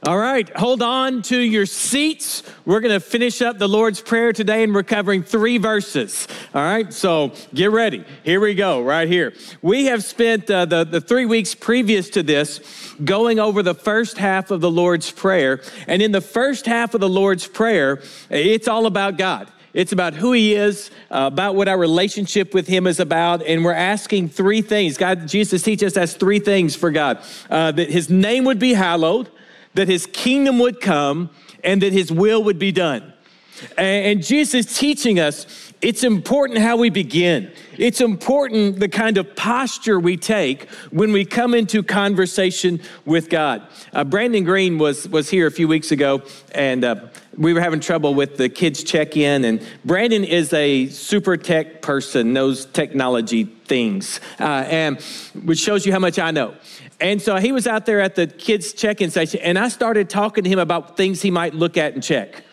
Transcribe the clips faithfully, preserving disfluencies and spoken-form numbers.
All right, hold on to your seats. We're going to finish up the Lord's Prayer today, and we're covering three verses. All right, so get ready. Here we go, right here. We have spent uh, the, the three weeks previous to this going over the first half of the Lord's Prayer. And in the first half of the Lord's Prayer, it's all about God. It's about who he is, uh, about what our relationship with him is about. And we're asking three things. God, Jesus teaches us three things for God. Uh, that his name would be hallowed, that his kingdom would come, and that his will would be done. And Jesus is teaching us it's important how we begin. It's important the kind of posture we take when we come into conversation with God. Uh, Brandon Green was, was here a few weeks ago, and uh, we were having trouble with the kids check-in. And Brandon is a super tech person, knows technology things, uh, and which shows you how much I know. And so he was out there at the kids check-in station, and I started talking to him about things he might look at and check.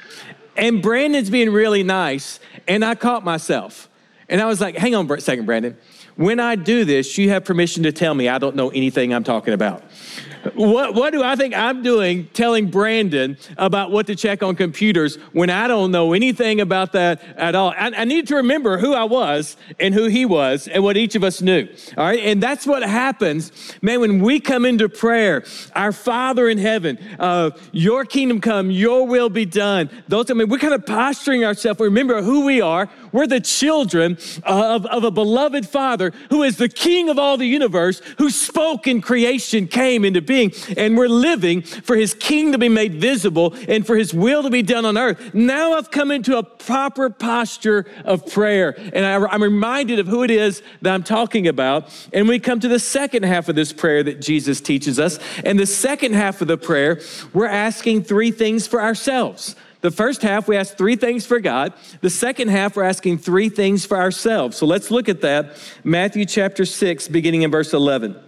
And Brandon's being really nice, and I caught myself. And I was like, hang on a second, Brandon. When I do this, you have permission to tell me I don't know anything I'm talking about. What, what do I think I'm doing telling Brandon about what to check on computers when I don't know anything about that at all? I, I need to remember who I was and who he was and what each of us knew, all right? And that's what happens, man, when we come into prayer. Our Father in heaven, uh, your kingdom come, your will be done. Those, I mean, we're kind of posturing ourselves. Remember who we are. We're the children of, of a beloved Father who is the King of all the universe, who spoke and creation came into being. And we're living for his kingdom to be made visible and for his will to be done on earth. Now I've come into a proper posture of prayer. And I, I'm reminded of who it is that I'm talking about. And we come to the second half of this prayer that Jesus teaches us. And the second half of the prayer, we're asking three things for ourselves. The first half, we ask three things for God. The second half, we're asking three things for ourselves. So let's look at that. Matthew chapter six, beginning in verse eleven.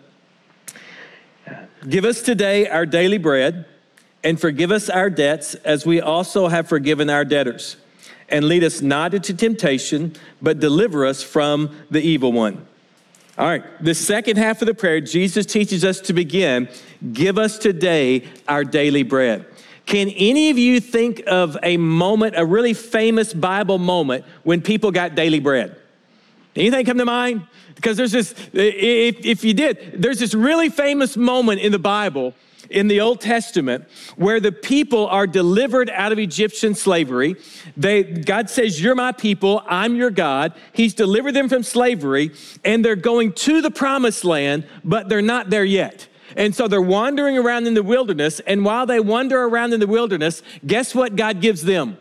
Give us today our daily bread, and forgive us our debts as we also have forgiven our debtors. And lead us not into temptation, but deliver us from the evil one. All right, the second half of the prayer, Jesus teaches us to begin, give us today our daily bread. Can any of you think of a moment, a really famous Bible moment when people got daily bread? Anything come to mind? Because there's this, if, if you did, there's this really famous moment in the Bible, in the Old Testament, where the people are delivered out of Egyptian slavery. They, God says, you're my people, I'm your God. He's delivered them from slavery, and they're going to the promised land, but they're not there yet. And so they're wandering around in the wilderness, and while they wander around in the wilderness, guess what God gives them?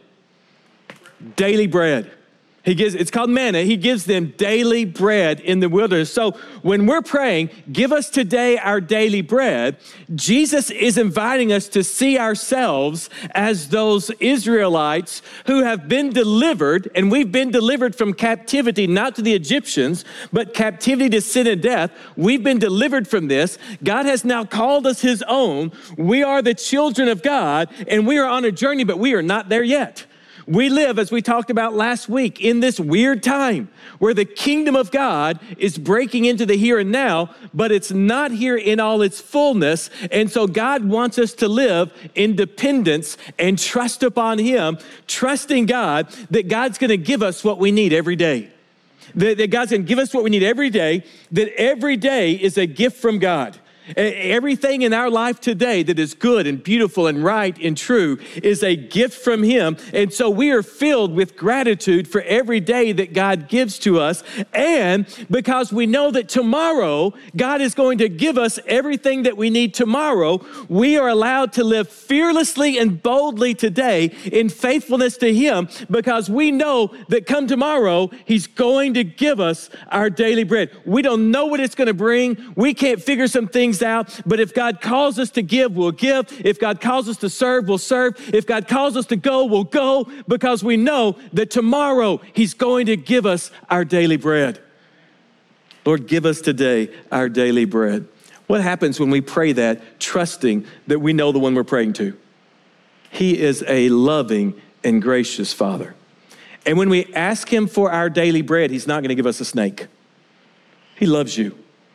Daily bread. He gives, it's called manna. He gives them daily bread in the wilderness. So when we're praying, give us today our daily bread, Jesus is inviting us to see ourselves as those Israelites who have been delivered, and we've been delivered from captivity, not to the Egyptians, but captivity to sin and death. We've been delivered from this. God has now called us his own. We are the children of God, and we are on a journey, but we are not there yet. We live, as we talked about last week, in this weird time where the kingdom of God is breaking into the here and now, but it's not here in all its fullness. And so God wants us to live in dependence and trust upon him, trusting God that God's going to give us what we need every day. That, that God's going to give us what we need every day, that every day is a gift from God. Everything in our life today that is good and beautiful and right and true is a gift from him. And so we are filled with gratitude for every day that God gives to us. And because we know that tomorrow God is going to give us everything that we need tomorrow, we are allowed to live fearlessly and boldly today in faithfulness to him, because we know that come tomorrow, he's going to give us our daily bread. We don't know what it's going to bring. We can't figure some things out, but if God calls us to give, we'll give. If God calls us to serve, we'll serve. If God calls us to go, we'll go, because we know that tomorrow he's going to give us our daily bread. Lord, give us today our daily bread. What happens when we pray that, trusting that we know the one we're praying to? He is a loving and gracious Father. And when we ask him for our daily bread, he's not going to give us a snake. He loves you.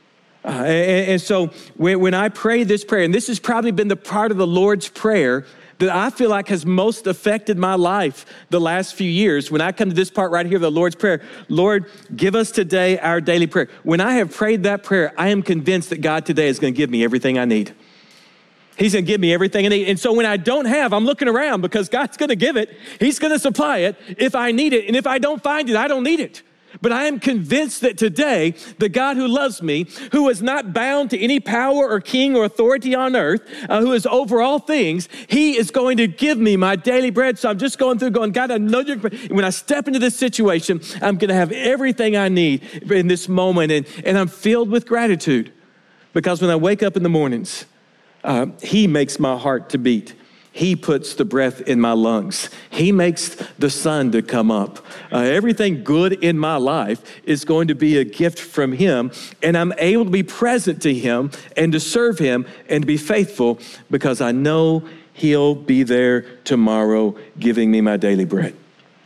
Uh, and, and so when, when I pray this prayer, and this has probably been the part of the Lord's Prayer that I feel like has most affected my life the last few years. When I come to this part right here of the Lord's Prayer, Lord, give us today our daily prayer. When I have prayed that prayer, I am convinced that God today is going to give me everything I need. He's going to give me everything I need. And so when I don't have, I'm looking around because God's going to give it. He's going to supply it if I need it. And if I don't find it, I don't need it. But I am convinced that today, the God who loves me, who is not bound to any power or king or authority on earth, uh, who is over all things, he is going to give me my daily bread. So I'm just going through going, God, I know you're, when I step into this situation, I'm going to have everything I need in this moment. And, and I'm filled with gratitude because when I wake up in the mornings, uh, he makes my heart to beat. He puts the breath in my lungs. He makes the sun to come up. Uh, everything good in my life is going to be a gift from him, and I'm able to be present to him and to serve him and to be faithful because I know he'll be there tomorrow giving me my daily bread.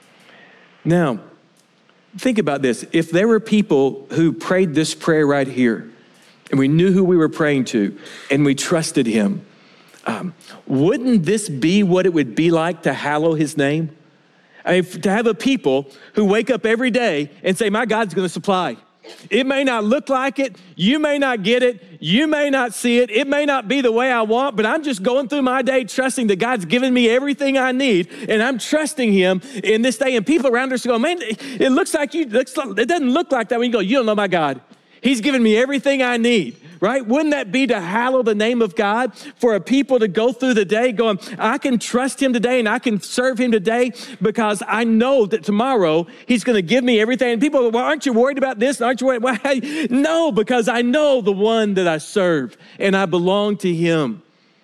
Now, think about this. If there were people who prayed this prayer right here, and we knew who we were praying to, and we trusted him, Um, wouldn't this be what it would be like to hallow his name? I mean, to have a people who wake up every day and say, my God's going to supply. It may not look like it. You may not get it. You may not see it. It may not be the way I want, but I'm just going through my day trusting that God's given me everything I need, and I'm trusting him in this day. And people around us go, man, it looks like you, it doesn't look like that when you go, you don't know my God. He's given me everything I need. Right? Wouldn't that be to hallow the name of God for a people to go through the day going, I can trust him today and I can serve him today because I know that tomorrow he's going to give me everything. And people go, well, aren't you worried about this? Aren't you worried? Well, hey, no, because I know the one that I serve and I belong to him.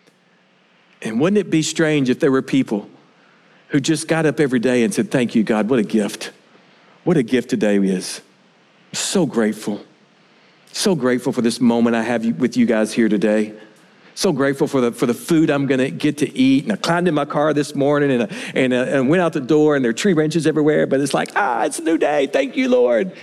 And wouldn't it be strange if there were people who just got up every day and said, thank you, God, what a gift. What a gift today is. I'm so grateful. So grateful for this moment I have with you guys here today. So grateful for the for the food I'm going to get to eat. And I climbed in my car this morning and, uh, and, uh, and went out the door and there are tree branches everywhere. But it's like, ah, it's a new day. Thank you, Lord.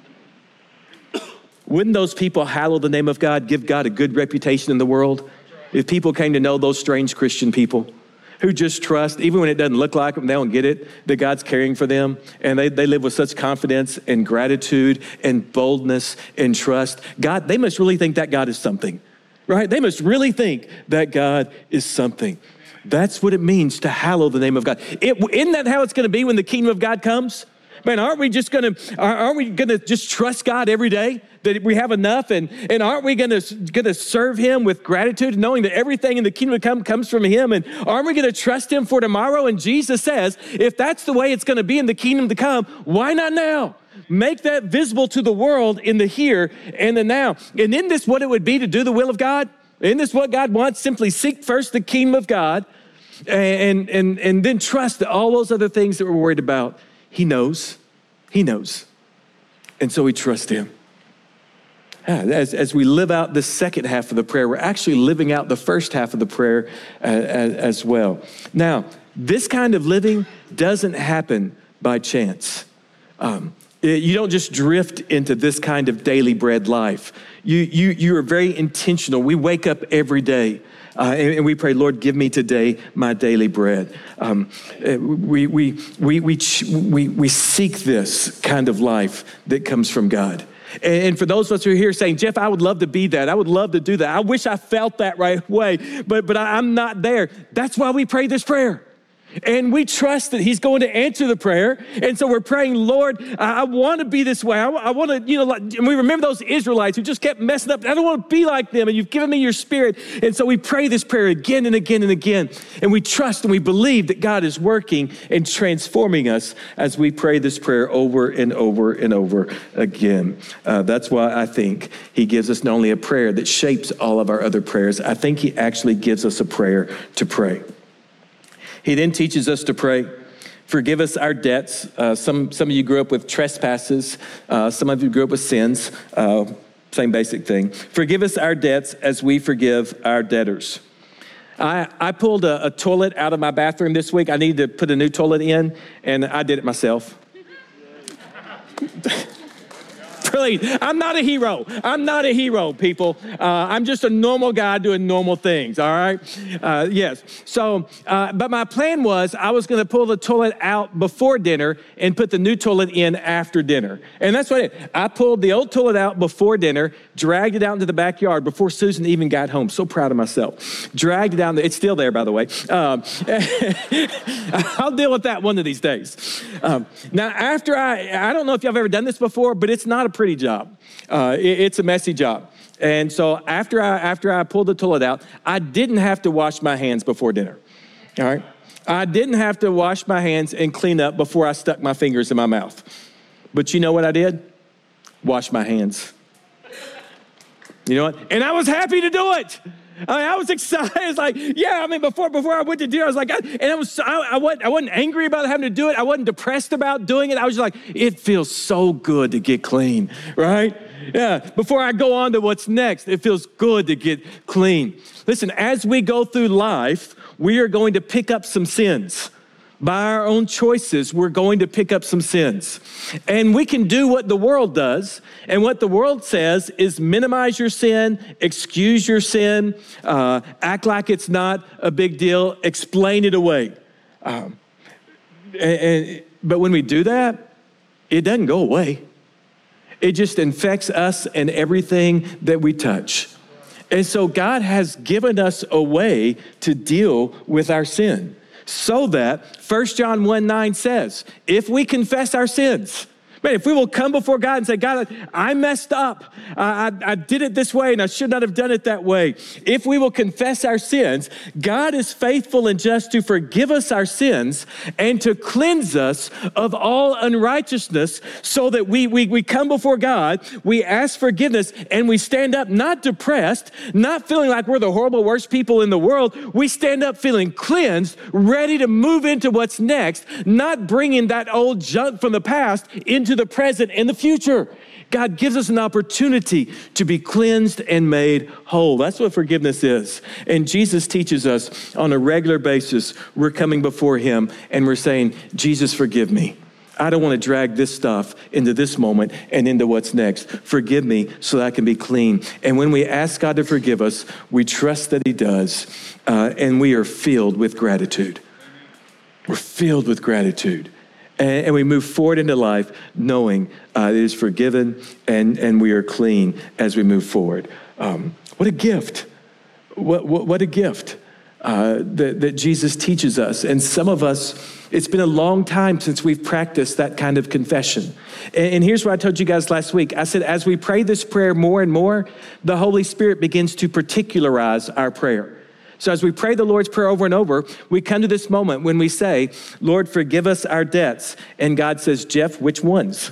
Wouldn't those people hallow the name of God, give God a good reputation in the world? If people came to know those strange Christian people who just trust, even when it doesn't look like them, they don't get it, that God's caring for them. And they, they live with such confidence and gratitude and boldness and trust. God, they must really think that God is something, right? They must really think that God is something. That's what it means to hallow the name of God. It, isn't that how it's going to be when the kingdom of God comes? Man, aren't we just going to, aren't we going to just trust God every day that we have enough? And, and aren't we going to, going to serve him with gratitude, knowing that everything in the kingdom of come comes from him? And aren't we going to trust him for tomorrow? And Jesus says, if that's the way it's going to be in the kingdom to come, why not now? Make that visible to the world in the here and the now. And isn't this what it would be to do the will of God? Isn't this what God wants? Simply seek first the kingdom of God and, and, and then trust that all those other things that we're worried about, he knows, he knows. And so we trust him. As, as we live out the second half of the prayer, we're actually living out the first half of the prayer uh, as, as well. Now, this kind of living doesn't happen by chance. Um, you don't just drift into this kind of daily bread life. You, you, you are very intentional. We wake up every day. Uh, and, and we pray, Lord, give me today my daily bread. Um, we, we, we, we, we, we seek this kind of life that comes from God. And, and for those of us who are here saying, Jeff, I would love to be that. I would love to do that. I wish I felt that right away, but, but I, I'm not there. That's why we pray this prayer. And we trust that he's going to answer the prayer. And so we're praying, Lord, I, I want to be this way. I, I want to, you know, like, and we remember those Israelites who just kept messing up. I don't want to be like them. And you've given me your spirit. And so we pray this prayer again and again and again. And we trust and we believe that God is working and transforming us as we pray this prayer over and over and over again. Uh, that's why I think he gives us not only a prayer that shapes all of our other prayers, I think he actually gives us a prayer to pray. He then teaches us to pray, forgive us our debts. Uh, some, some of you grew up with trespasses. Uh, some of you grew up with sins. Uh, same basic thing. Forgive us our debts as we forgive our debtors. I, I pulled a, a toilet out of my bathroom this week. I needed to put a new toilet in, and I did it myself. clean. I'm not a hero. I'm not a hero, people. Uh, I'm just a normal guy doing normal things, all right? Uh, yes. So, uh, but my plan was I was going to pull the toilet out before dinner and put the new toilet in after dinner. And that's what I did. I pulled the old toilet out before dinner, dragged it out into the backyard before Susan even got home. So proud of myself. Dragged it down. It's still there, by the way. Um, I'll deal with that one of these days. Um, now, after I, I don't know if y'all have ever done this before, but it's not a pretty job. Uh, it, it's a messy job. And so after I, after I pulled the toilet out, I didn't have to wash my hands before dinner, all right? I didn't have to wash my hands and clean up before I stuck my fingers in my mouth. But you know what I did? Wash my hands. You know what? And I was happy to do it. I, mean, I was excited. It's like, yeah, I mean, before before I went to dinner, I was like, and I, was, I, I, wasn't, I wasn't angry about having to do it. I wasn't depressed about doing it. I was just like, it feels so good to get clean, right? Yeah, before I go on to what's next, it feels good to get clean. Listen, as we go through life, we are going to pick up some sins. By our own choices, we're going to pick up some sins. And we can do what the world does. And what the world says is minimize your sin, excuse your sin, uh, act like it's not a big deal, explain it away. Um, and, and, but when we do that, it doesn't go away. It just infects us and everything that we touch. And so God has given us a way to deal with our sin. So that First John one nine says, if we confess our sins, man, if we will come before God and say, God, I messed up. I, I, I did it this way and I should not have done it that way. If we will confess our sins, God is faithful and just to forgive us our sins and to cleanse us of all unrighteousness so that we, we, we come before God, we ask forgiveness, and we stand up not depressed, not feeling like we're the horrible worst people in the world. We stand up feeling cleansed, ready to move into what's next, not bringing that old junk from the past into the present and the future. God gives us an opportunity to be cleansed and made whole. That's what forgiveness is. And Jesus teaches us on a regular basis. We're coming before him and we're saying, Jesus, forgive me. I don't want to drag this stuff into this moment and into what's next. Forgive me so that I can be clean. And when we ask God to forgive us, we trust that he does. Uh, and we are filled with gratitude. We're filled with gratitude. And we move forward into life knowing uh, it is forgiven and, and we are clean as we move forward. Um, what a gift. What, what, what a gift uh, that, that Jesus teaches us. And some of us, it's been a long time since we've practiced that kind of confession. And, and here's what I told you guys last week. I said, as we pray this prayer more and more, the Holy Spirit begins to particularize our prayer. So as we pray the Lord's Prayer over and over, we come to this moment when we say, Lord, forgive us our debts. And God says, Jeff, which ones?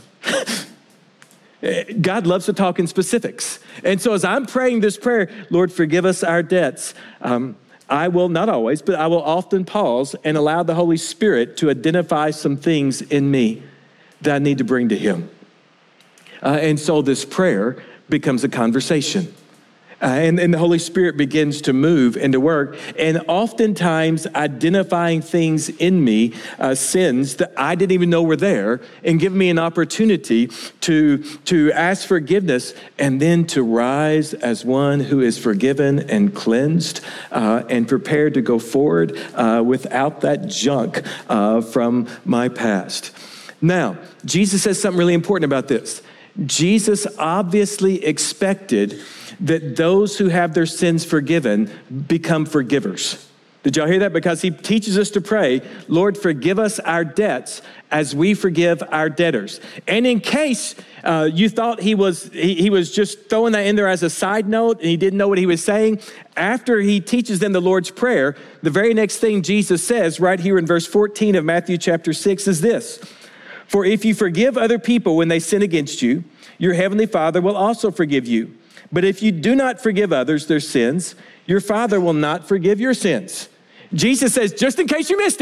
God loves to talk in specifics. And so as I'm praying this prayer, Lord, forgive us our debts, um, I will, not always, but I will often pause and allow the Holy Spirit to identify some things in me that I need to bring to him. Uh, and so this prayer becomes a conversation. Uh, and, and the Holy Spirit begins to move and to work. And oftentimes identifying things in me, uh, sins that I didn't even know were there, and give me an opportunity to, to ask forgiveness and then to rise as one who is forgiven and cleansed uh, and prepared to go forward uh, without that junk uh, from my past. Now, Jesus says something really important about this. Jesus obviously expected that those who have their sins forgiven become forgivers. Did y'all hear that? Because he teaches us to pray, Lord, forgive us our debts as we forgive our debtors. And in case uh, you thought he was he, he was just throwing that in there as a side note and he didn't know what he was saying, after he teaches them the Lord's Prayer, the very next thing Jesus says right here in verse fourteen of Matthew chapter six is this: for if you forgive other people when they sin against you, your heavenly Father will also forgive you. But if you do not forgive others their sins, your Father will not forgive your sins. Jesus says, just in case you missed it,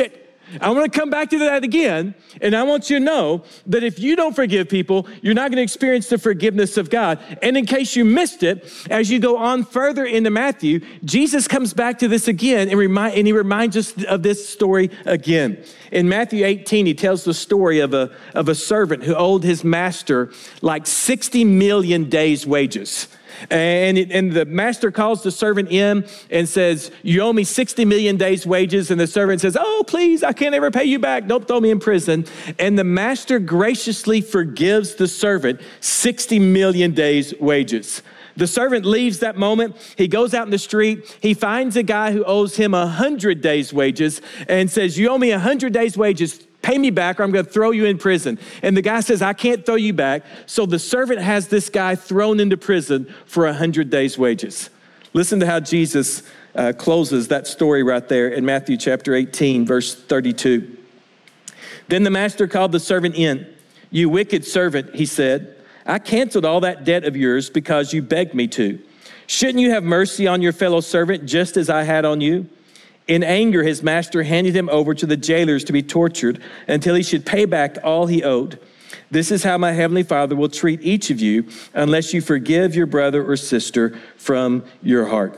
I want to come back to that again, and I want you to know that if you don't forgive people, you're not going to experience the forgiveness of God. And in case you missed it, as you go on further into Matthew, Jesus comes back to this again and, remind, and he reminds us of this story again. In Matthew eighteen, he tells the story of a, of a servant who owed his master like sixty million days' wages. And, it, and the master calls the servant in and says, you owe me sixty million days wages. And the servant says, oh, please, I can't ever pay you back. Don't throw me in prison. And the master graciously forgives the servant sixty million days wages. The servant leaves that moment. He goes out in the street. He finds a guy who owes him one hundred days wages and says, you owe me one hundred days wages. Pay me back or I'm going to throw you in prison. And the guy says, I can't throw you back. So the servant has this guy thrown into prison for one hundred days wages. Listen to how Jesus uh, closes that story right there in Matthew chapter eighteen, verse thirty-two. Then the master called the servant in. You wicked servant, he said, I canceled all that debt of yours because you begged me to. Shouldn't you have mercy on your fellow servant just as I had on you? In anger, his master handed him over to the jailers to be tortured until he should pay back all he owed. This is how my heavenly Father will treat each of you unless you forgive your brother or sister from your heart.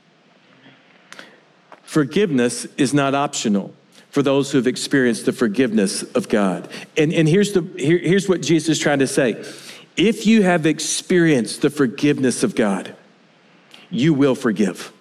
Forgiveness is not optional for those who have experienced the forgiveness of God. And, and here's, the, here, here's what Jesus is trying to say. If you have experienced the forgiveness of God, you will forgive.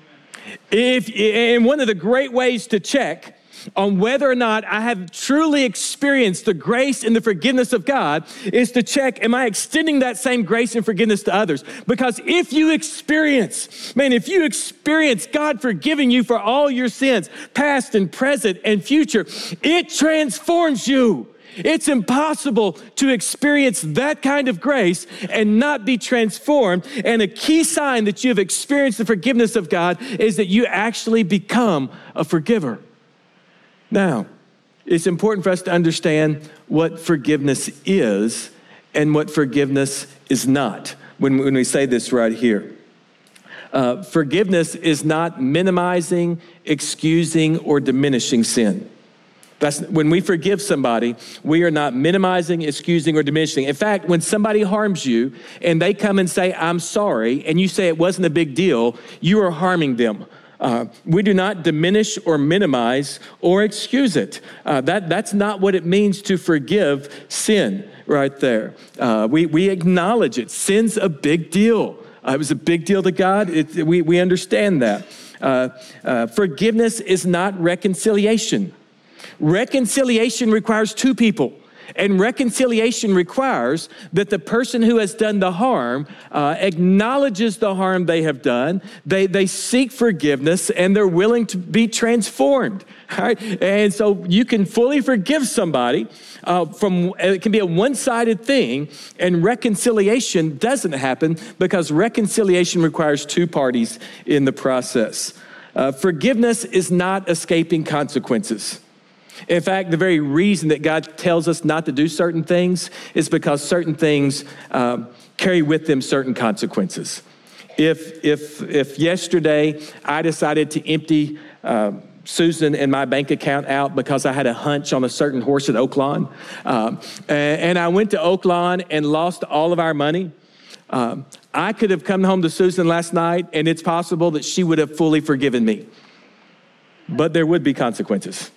If, and one of the great ways to check on whether or not I have truly experienced the grace and the forgiveness of God is to check, am I extending that same grace and forgiveness to others? Because if you experience, man, if you experience God forgiving you for all your sins, past and present and future, it transforms you. It's impossible to experience that kind of grace and not be transformed. And a key sign that you have experienced the forgiveness of God is that you actually become a forgiver. Now, it's important for us to understand what forgiveness is and what forgiveness is not when, when we say this right here. Uh, forgiveness is not minimizing, excusing, or diminishing sin. That's when we forgive somebody, we are not minimizing, excusing, or diminishing. In fact, when somebody harms you and they come and say, I'm sorry, and you say it wasn't a big deal, you are harming them. Uh, we do not diminish or minimize or excuse it. Uh, that, that's not what it means to forgive sin right there. Uh, we, we acknowledge it. Sin's a big deal. Uh, it was a big deal to God. It, we, we understand that. Uh, uh, forgiveness is not reconciliation. Reconciliation requires two people, and reconciliation requires that the person who has done the harm uh, acknowledges the harm they have done, they, they seek forgiveness, and they're willing to be transformed, all right? And so you can fully forgive somebody uh, from, it can be a one-sided thing, and reconciliation doesn't happen because reconciliation requires two parties in the process. Uh, forgiveness is not escaping consequences. In fact, the very reason that God tells us not to do certain things is because certain things uh, carry with them certain consequences. If if if yesterday I decided to empty uh, Susan and my bank account out because I had a hunch on a certain horse at Oaklawn, um, and, and I went to Oaklawn and lost all of our money, um, I could have come home to Susan last night, and it's possible that she would have fully forgiven me. But there would be consequences.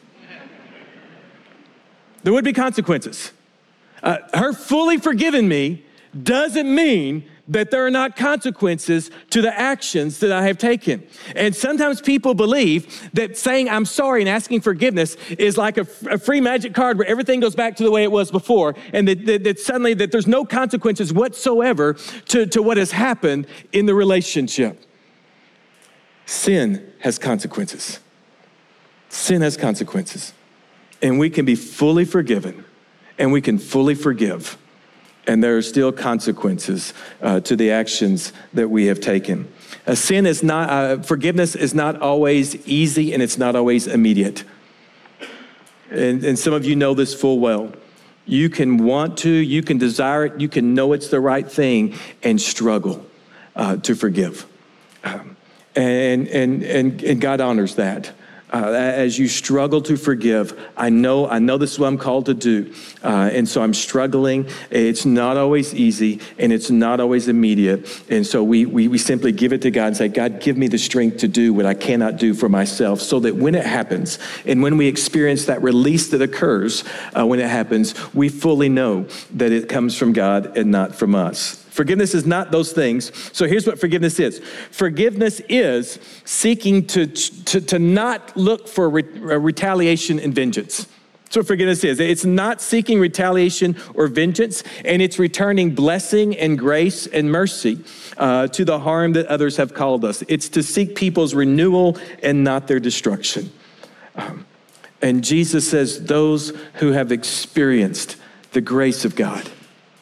There would be consequences. Uh, her fully forgiving me doesn't mean that there are not consequences to the actions that I have taken. And sometimes people believe that saying I'm sorry and asking forgiveness is like a, a free magic card where everything goes back to the way it was before, and that, that, that suddenly that there's no consequences whatsoever to, to what has happened in the relationship. Sin has consequences. Sin has consequences. And we can be fully forgiven, and we can fully forgive. And there are still consequences uh, to the actions that we have taken. A sin is not, uh, forgiveness is not always easy, and it's not always immediate. And, and some of you know this full well. You can want to, you can desire it, you can know it's the right thing, and struggle uh, to forgive. Um, and, and, and, and God honors that. Uh, as you struggle to forgive, I know I know this is what I'm called to do, uh, and so I'm struggling. It's not always easy, and it's not always immediate, and so we, we we simply give it to God and say, God, give me the strength to do what I cannot do for myself, so that when it happens, and when we experience that release that occurs uh, when it happens, we fully know that it comes from God and not from us. Forgiveness is not those things. So here's what forgiveness is. Forgiveness is seeking to, to, to not look for re, retaliation and vengeance. That's what forgiveness is. It's not seeking retaliation or vengeance, and it's returning blessing and grace and mercy uh, to the harm that others have called us. It's to seek people's renewal and not their destruction. Um, and Jesus says, those who have experienced the grace of God,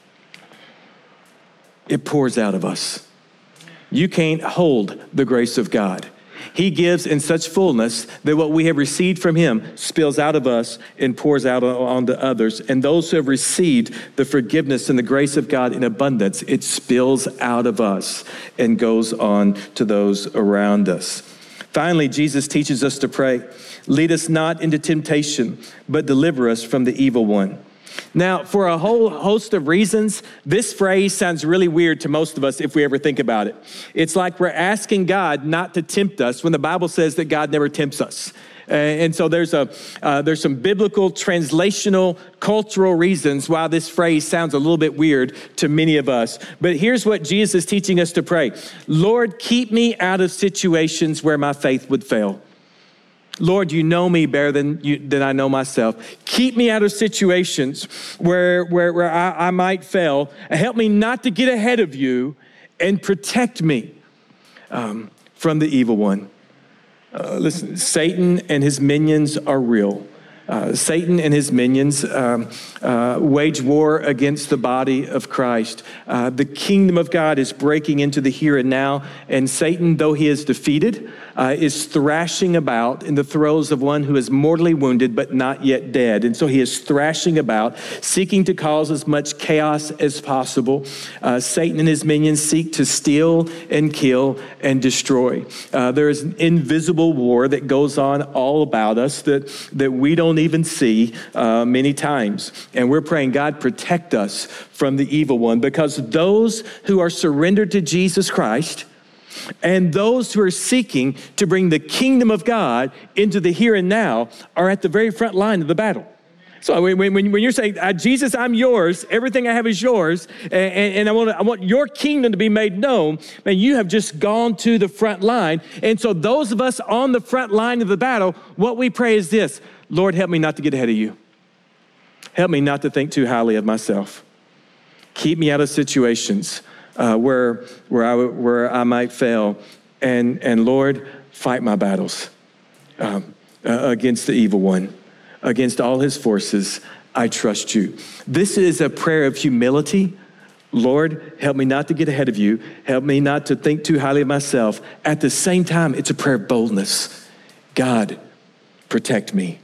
it pours out of us. You can't hold the grace of God. He gives in such fullness that what we have received from him spills out of us and pours out onto others. And those who have received the forgiveness and the grace of God in abundance, it spills out of us and goes on to those around us. Finally, Jesus teaches us to pray, lead us not into temptation, but deliver us from the evil one. Now, for a whole host of reasons, this phrase sounds really weird to most of us if we ever think about it. It's like we're asking God not to tempt us when the Bible says that God never tempts us. Uh, and so there's a uh, there's some biblical, translational, cultural reasons why this phrase sounds a little bit weird to many of us. But here's what Jesus is teaching us to pray. Lord, keep me out of situations where my faith would fail. Lord, you know me better than you, than I know myself. Keep me out of situations where, where, where I, I might fail. Help me not to get ahead of you, and protect me um, from the evil one. Uh, listen, Satan and his minions are real. Uh, Satan and his minions um, uh, wage war against the body of Christ. Uh, the kingdom of God is breaking into the here and now, and Satan, though he is defeated, uh, is thrashing about in the throes of one who is mortally wounded but not yet dead. And so he is thrashing about, seeking to cause as much chaos as possible. Uh, Satan and his minions seek to steal and kill and destroy. Uh, there is an invisible war that goes on all about us that, that we don't even see uh, many times. And we're praying, God, protect us from the evil one, because those who are surrendered to Jesus Christ and those who are seeking to bring the kingdom of God into the here and now are at the very front line of the battle. So when, when, when you're saying, Jesus, I'm yours, everything I have is yours, and, and I, want to, I want your kingdom to be made known, man, you have just gone to the front line. And so those of us on the front line of the battle, what we pray is this: Lord, help me not to get ahead of you. Help me not to think too highly of myself. Keep me out of situations uh, where, where, I, where I might fail. And, and Lord, fight my battles um, uh, against the evil one. Against all his forces, I trust you. This is a prayer of humility. Lord, help me not to get ahead of you. Help me not to think too highly of myself. At the same time, it's a prayer of boldness. God, protect me.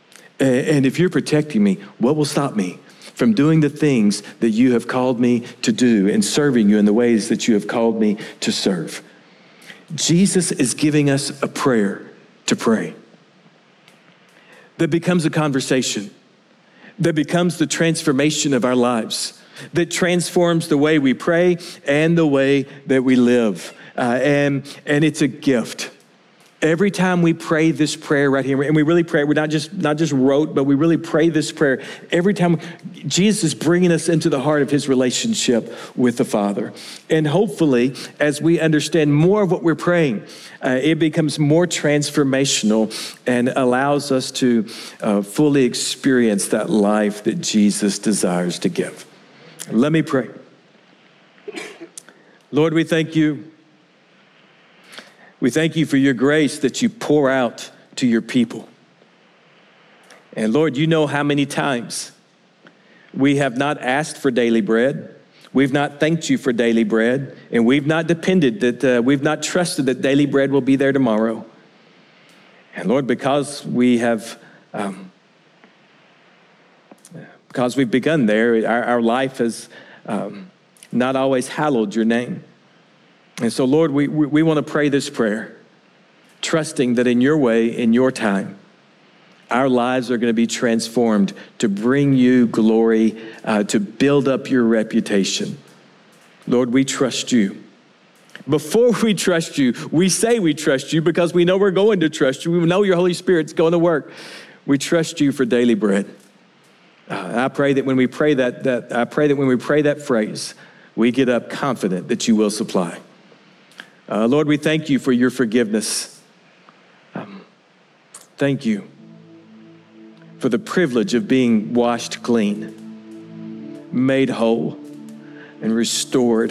And if you're protecting me, what will stop me from doing the things that you have called me to do and serving you in the ways that you have called me to serve? Jesus is giving us a prayer to pray that becomes a conversation, that becomes the transformation of our lives, that transforms the way we pray and the way that we live. Uh, and, and it's a gift. Every time we pray this prayer right here, and we really pray, we're not just not just rote, but we really pray this prayer. Every time Jesus is bringing us into the heart of his relationship with the Father. And hopefully, as we understand more of what we're praying, uh, it becomes more transformational and allows us to uh, fully experience that life that Jesus desires to give. Let me pray. Lord, we thank you. We thank you for your grace that you pour out to your people. And Lord, you know how many times we have not asked for daily bread. We've not thanked you for daily bread. And we've not depended that, uh, we've not trusted that daily bread will be there tomorrow. And Lord, because we have, um, because we've begun there, our, our life has um, not always hallowed your name. And so, Lord, we, we, we want to pray this prayer trusting that in your way, in your time, our lives are going to be transformed to bring you glory, uh, to build up your reputation. Lord, we trust you. Before we trust you, we say we trust you because we know we're going to trust you. We know your Holy Spirit's going to work. We trust you for daily bread. Uh, I pray that when we pray that, that I pray that when we pray that phrase, we get up confident that you will supply. Uh, Lord, we thank you for your forgiveness. Um, thank you for the privilege of being washed clean, made whole, and restored.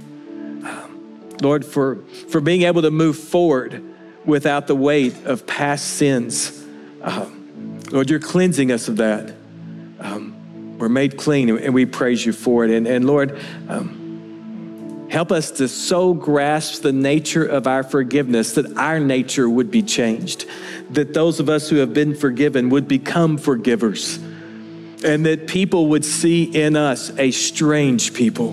Um, Lord, for, for being able to move forward without the weight of past sins. Um, Lord, you're cleansing us of that. Um, we're made clean, and we praise you for it. And, and Lord, um, help us to so grasp the nature of our forgiveness that our nature would be changed, that those of us who have been forgiven would become forgivers, and that people would see in us a strange people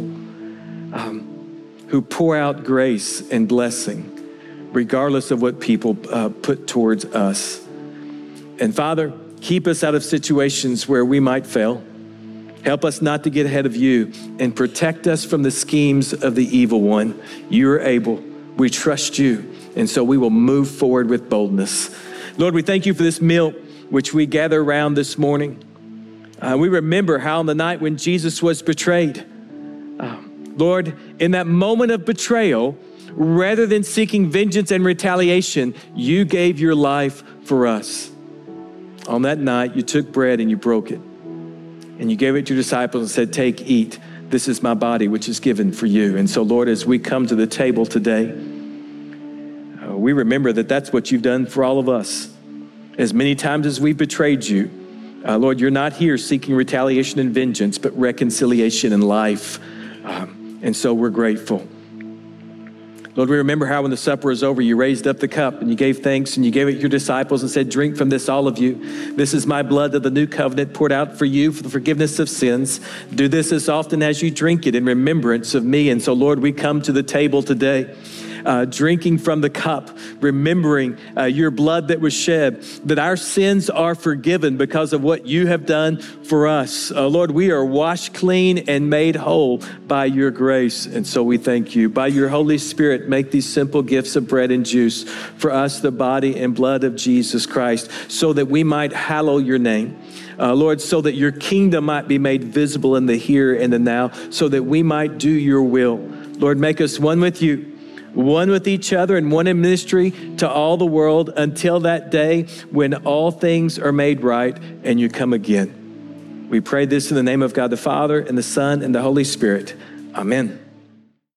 um, who pour out grace and blessing, regardless of what people uh, put towards us. And Father, keep us out of situations where we might fail. Help us not to get ahead of you, and protect us from the schemes of the evil one. You are able. We trust you, and so we will move forward with boldness. Lord, we thank you for this meal which we gather around this morning. Uh, we remember how on the night when Jesus was betrayed, uh, Lord, in that moment of betrayal, rather than seeking vengeance and retaliation, you gave your life for us. On that night, you took bread and you broke it, and you gave it to your disciples and said, take, eat. This is my body, which is given for you. And so, Lord, as we come to the table today, uh, we remember that that's what you've done for all of us. As many times as we've betrayed you, uh, Lord, you're not here seeking retaliation and vengeance, but reconciliation and life. Um, and so we're grateful. Lord, we remember how when the supper was over, you raised up the cup and you gave thanks and you gave it to your disciples and said, drink from this, all of you. This is my blood of the new covenant poured out for you for the forgiveness of sins. Do this as often as you drink it in remembrance of me. And so, Lord, we come to the table today, uh, drinking from the cup, remembering uh, your blood that was shed, that our sins are forgiven because of what you have done for us. Uh, Lord, we are washed clean and made whole by your grace. And so we thank you. By your Holy Spirit, make these simple gifts of bread and juice for us, the body and blood of Jesus Christ, so that we might hallow your name. Uh, Lord, so that your kingdom might be made visible in the here and the now, so that we might do your will. Lord, make us one with you, one with each other, and one in ministry to all the world until that day when all things are made right and you come again. We pray this in the name of God the Father and the Son and the Holy Spirit. Amen.